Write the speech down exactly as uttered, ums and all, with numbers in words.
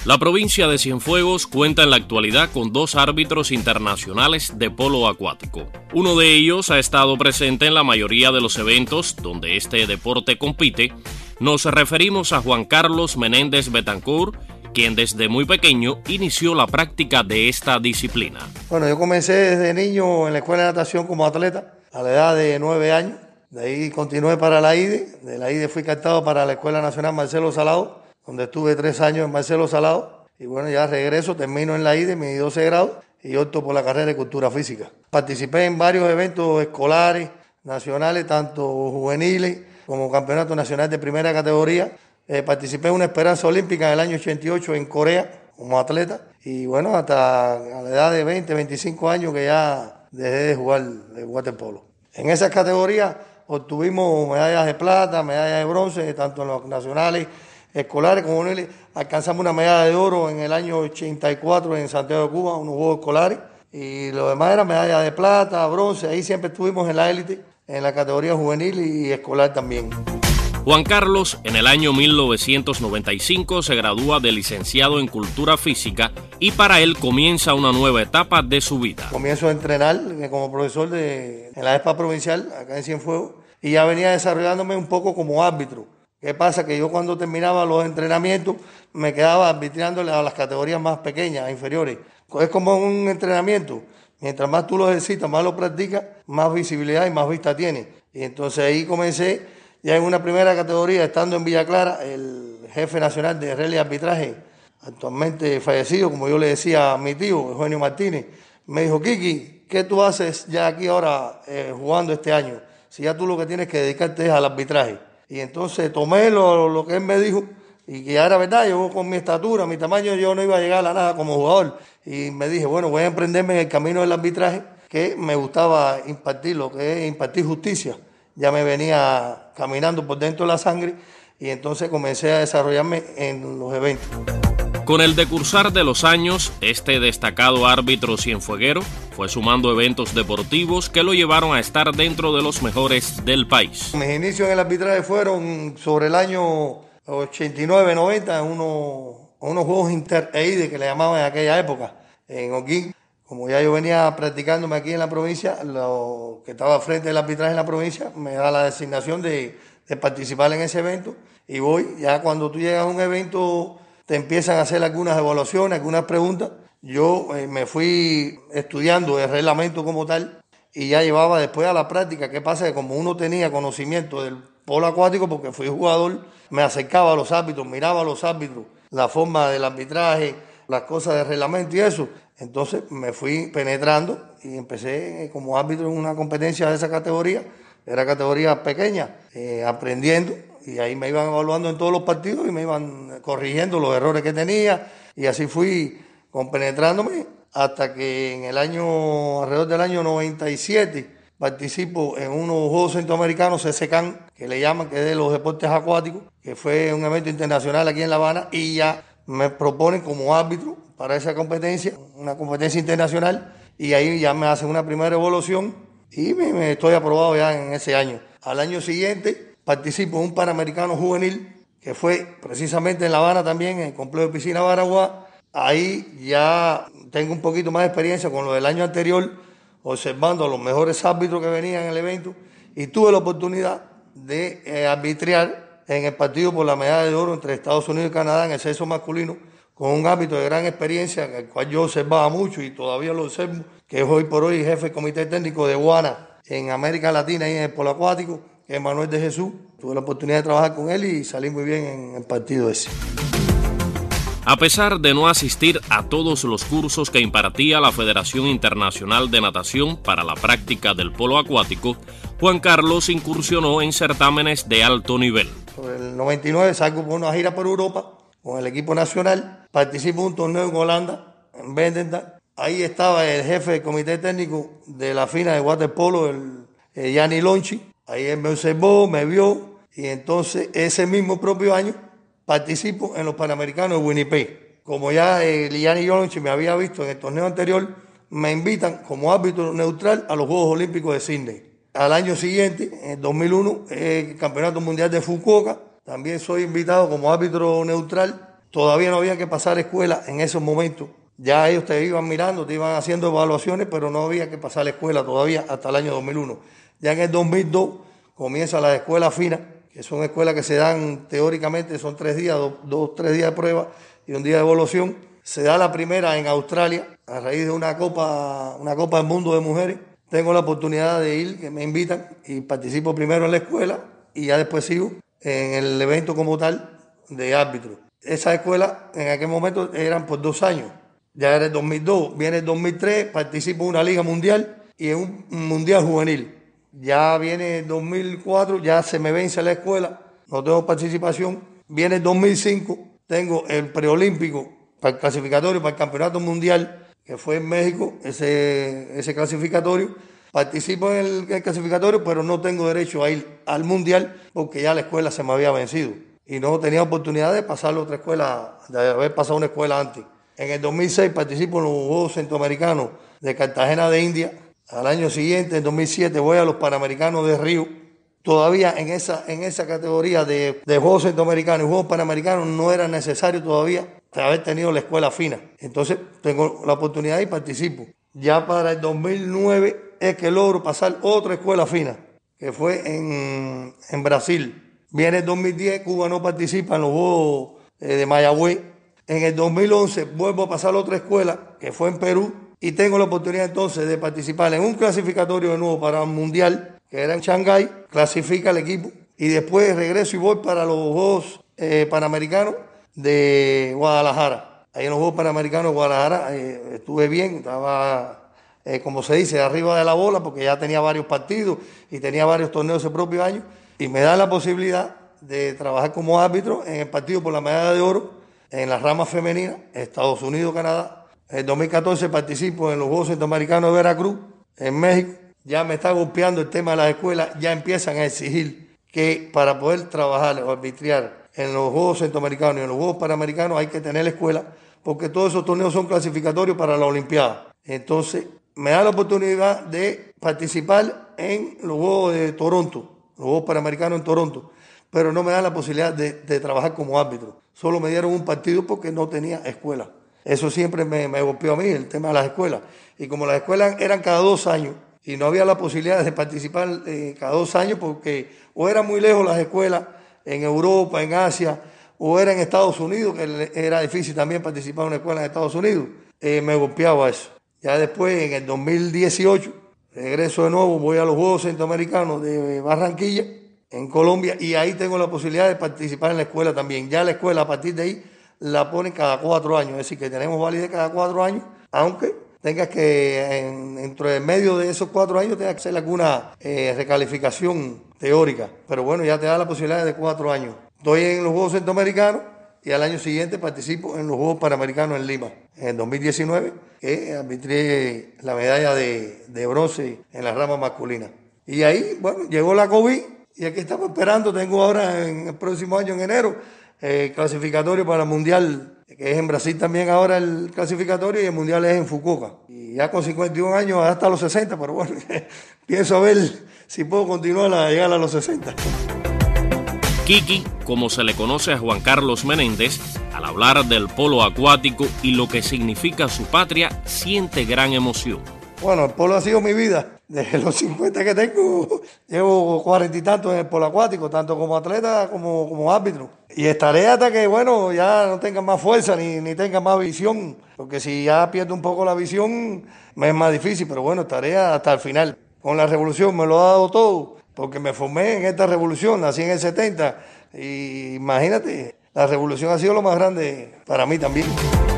La provincia de Cienfuegos cuenta en la actualidad con dos árbitros internacionales de polo acuático. Uno de ellos ha estado presente en la mayoría de los eventos donde este deporte compite. Nos referimos a Juan Carlos Menéndez Betancourt, quien desde muy pequeño inició la práctica de esta disciplina. Bueno, yo comencé desde niño en la escuela de natación como atleta, a la edad de nueve años. De ahí continué para la I D E. De la I D E fui captado para la Escuela Nacional Marcelo Salado, donde estuve tres años en Marcelo Salado. Y bueno, ya regreso, termino en la I D E, mis doce grados, y opto por la carrera de Cultura Física. Participé en varios eventos escolares, nacionales, tanto juveniles como Campeonato Nacional de Primera Categoría. Eh, participé en una esperanza olímpica en el año ochenta y ocho en Corea como atleta. Y bueno, hasta a la edad de veinte, veinticinco años que ya dejé de jugar de waterpolo. En esas categorías obtuvimos medallas de plata, medallas de bronce, tanto en los nacionales, escolares como juveniles. Alcanzamos una medalla de oro en el año ochenta y cuatro en Santiago de Cuba, unos juegos escolares. Y lo demás era medallas de plata, bronce. Ahí siempre estuvimos en la élite, en la categoría juvenil y escolar también. Juan Carlos, en el año mil novecientos noventa y cinco, se gradúa de licenciado en Cultura Física y para él comienza una nueva etapa de su vida. Comienzo a entrenar como profesor de, en la ESPA provincial, acá en Cienfuegos, y ya venía desarrollándome un poco como árbitro. ¿Qué pasa? Que yo cuando terminaba los entrenamientos me quedaba arbitrándole a las categorías más pequeñas, inferiores. Es como un entrenamiento. Mientras más tú lo ejercitas, más lo practicas, más visibilidad y más vista tienes. Y entonces ahí comencé. Ya en una primera categoría, estando en Villa Clara, el jefe nacional de regla y arbitraje, actualmente fallecido, como yo le decía a mi tío, Eugenio Martínez, me dijo: Kiki, ¿qué tú haces ya aquí ahora eh, jugando este año? Si ya tú lo que tienes que dedicarte es al arbitraje. Y entonces tomé lo, lo que él me dijo, y que ya era verdad. Yo con mi estatura, mi tamaño, yo no iba a llegar a nada como jugador. Y me dije, bueno, voy a emprenderme en el camino del arbitraje, que me gustaba impartir, lo que es impartir justicia. Ya me venía caminando por dentro de la sangre y entonces comencé a desarrollarme en los eventos. Con el decursar de los años, este destacado árbitro cienfueguero fue sumando eventos deportivos que lo llevaron a estar dentro de los mejores del país. Mis inicios en el arbitraje fueron sobre el año ochenta y nueve, noventa, en unos, unos juegos inter-E I D E que le llamaban en aquella época, en Holguín. Como ya yo venía practicándome aquí en la provincia, lo que estaba frente del arbitraje en la provincia me da la designación de, de participar en ese evento. Y voy, ya cuando tú llegas a un evento te empiezan a hacer algunas evaluaciones, algunas preguntas. Yo eh, me fui estudiando el reglamento como tal y ya llevaba después a la práctica. ¿Qué pasa? Que como uno tenía conocimiento del polo acuático, porque fui jugador, me acercaba a los árbitros, miraba a los árbitros, la forma del arbitraje, las cosas del reglamento y eso. Entonces me fui penetrando y empecé como árbitro en una competencia de esa categoría. Era categoría pequeña, eh, aprendiendo, y ahí me iban evaluando en todos los partidos y me iban corrigiendo los errores que tenía, y así fui compenetrándome hasta que en el año, alrededor del año noventa y siete, participo en unos Juegos Centroamericanos, C C C A N, que le llaman, que es de los deportes acuáticos, que fue un evento internacional aquí en La Habana, y ya me proponen como árbitro para esa competencia, una competencia internacional, y ahí ya me hacen una primera evaluación y me, me estoy aprobado ya en ese año. Al año siguiente participo en un Panamericano Juvenil, que fue precisamente en La Habana también, en el complejo de piscina Baraguá. Ahí ya tengo un poquito más de experiencia con lo del año anterior, observando a los mejores árbitros que venían en el evento, y tuve la oportunidad de eh, arbitrar en el partido por la medalla de oro entre Estados Unidos y Canadá en el sexo masculino, con un árbitro de gran experiencia, el cual yo observaba mucho y todavía lo observo, que es hoy por hoy jefe del Comité Técnico de WANA en América Latina y en el polo acuático, que es Manuel de Jesús. Tuve la oportunidad de trabajar con él y salí muy bien en el partido ese. A pesar de no asistir a todos los cursos que impartía la Federación Internacional de Natación para la práctica del polo acuático, Juan Carlos incursionó en certámenes de alto nivel. Sobre el noventa y nueve salgo por una gira por Europa con el equipo nacional, participo en un torneo en Holanda, en Vendendaal. Ahí estaba el jefe del comité técnico de la FINA de waterpolo, el, el Gianni Lonchi. Ahí él me observó, me vio, y entonces ese mismo propio año participo en los Panamericanos de Winnipeg. Como ya el Gianni Lonchi me había visto en el torneo anterior, me invitan como árbitro neutral a los Juegos Olímpicos de Sydney. Al año siguiente, en dos mil uno, el Campeonato Mundial de Fukuoka, también soy invitado como árbitro neutral. todavía no había que pasar escuela en esos momentos. Ya ellos te iban mirando, te iban haciendo evaluaciones, pero no había que pasar la escuela todavía hasta el año dos mil uno. Ya en el dos mil dos comienza la escuela fina, que son escuelas que se dan teóricamente, son tres días, dos, dos, tres días de prueba y un día de evaluación. Se da la primera en Australia, a raíz de una copa, una copa del mundo de mujeres. Tengo la oportunidad de ir, que me invitan, y participo primero en la escuela y ya después sigo en el evento como tal de árbitro. Esa escuela en aquel momento eran por dos años. Ya era el dos mil dos, viene el dos mil tres, participo en una liga mundial y en un mundial juvenil. Ya viene el dos mil cuatro, ya se me vence la escuela, no tengo participación. Viene el dos mil cinco, tengo el preolímpico para el clasificatorio, para el campeonato mundial, que fue en México, ese, ese clasificatorio. Participo en el, el clasificatorio, pero no tengo derecho a ir al mundial porque ya la escuela se me había vencido. Y no tenía oportunidad de pasar a otra escuela, de haber pasado una escuela antes. En el dos mil seis participo en los Juegos Centroamericanos de Cartagena de India. Al año siguiente, en dos mil siete, voy a los Panamericanos de Río. Todavía en esa, en esa categoría de, de Juegos Centroamericanos y Juegos Panamericanos no era necesario todavía haber tenido la escuela fina. Entonces tengo la oportunidad y participo. Ya para el dos mil nueve es que logro pasar otra escuela fina, que fue en, en Brasil. Viene el dos mil diez, Cuba no participa en los Juegos eh, de Mayagüez. En el dos mil once vuelvo a pasar otra escuela, que fue en Perú, y tengo la oportunidad entonces de participar en un clasificatorio de nuevo para un mundial, que era en Shanghái, clasifica el equipo, y después regreso y voy para los Juegos eh, Panamericanos de Guadalajara. Ahí en los Juegos Panamericanos de Guadalajara eh, estuve bien, estaba, eh, como se dice, arriba de la bola, porque ya tenía varios partidos y tenía varios torneos ese propio año, y me da la posibilidad de trabajar como árbitro en el partido por la medalla de oro en la rama femenina, Estados Unidos, Canadá. En dos mil catorce participo en los Juegos Centroamericanos de Veracruz, en México. Ya me está golpeando el tema de las escuelas, ya empiezan a exigir que para poder trabajar o arbitrar en los Juegos Centroamericanos y en los Juegos Panamericanos hay que tener la escuela, porque todos esos torneos son clasificatorios para la Olimpiada. Entonces, me da la oportunidad de participar en los Juegos de Toronto, los Juegos Panamericanos en Toronto, pero no me da la posibilidad de, de trabajar como árbitro. Solo me dieron un partido porque no tenía escuela. Eso siempre me, me golpeó a mí, el tema de las escuelas. Y como las escuelas eran cada dos años y no había la posibilidad de participar eh, cada dos años porque o eran muy lejos las escuelas en Europa, en Asia, o era en Estados Unidos, que era difícil también participar en una escuela en Estados Unidos, eh, me golpeaba eso. Ya después, en el dos mil dieciocho, regreso de nuevo, voy a los Juegos Centroamericanos de Barranquilla, en Colombia, y ahí tengo la posibilidad de participar en la escuela también. Ya la escuela a partir de ahí la ponen cada cuatro años, es decir, que tenemos validez cada cuatro años, aunque tengas que, en, dentro del medio de esos cuatro años, tengas que hacer alguna eh, recalificación teórica. Pero bueno, ya te da la posibilidad de cuatro años. Estoy en los Juegos Centroamericanos y al año siguiente participo en los Juegos Panamericanos en Lima, en el dos mil diecinueve, que arbitré la medalla de, de bronce en la rama masculina. Y ahí, bueno, llegó la COVID. Y aquí estamos esperando, tengo ahora en el próximo año, en enero, eh, clasificatorio para el Mundial, que es en Brasil también ahora el clasificatorio, y el Mundial es en Fukuoka. Y ya con cincuenta y un años, hasta los sesenta, pero bueno, pienso a ver si puedo continuar a llegar a los sesenta. Kiki, como se le conoce a Juan Carlos Menéndez, al hablar del polo acuático y lo que significa su patria, siente gran emoción. Bueno, el polo ha sido mi vida. Desde los cincuenta que tengo, llevo cuarenta y tantos en el polo acuático, tanto como atleta como, como árbitro. Y estaré hasta que, bueno, ya no tenga más fuerza ni, ni tenga más visión, porque si ya pierdo un poco la visión, me es más difícil, pero bueno, estaré hasta el final. Con la revolución me lo ha dado todo, porque me formé en esta revolución, nací en el setenta, y imagínate, la revolución ha sido lo más grande para mí también.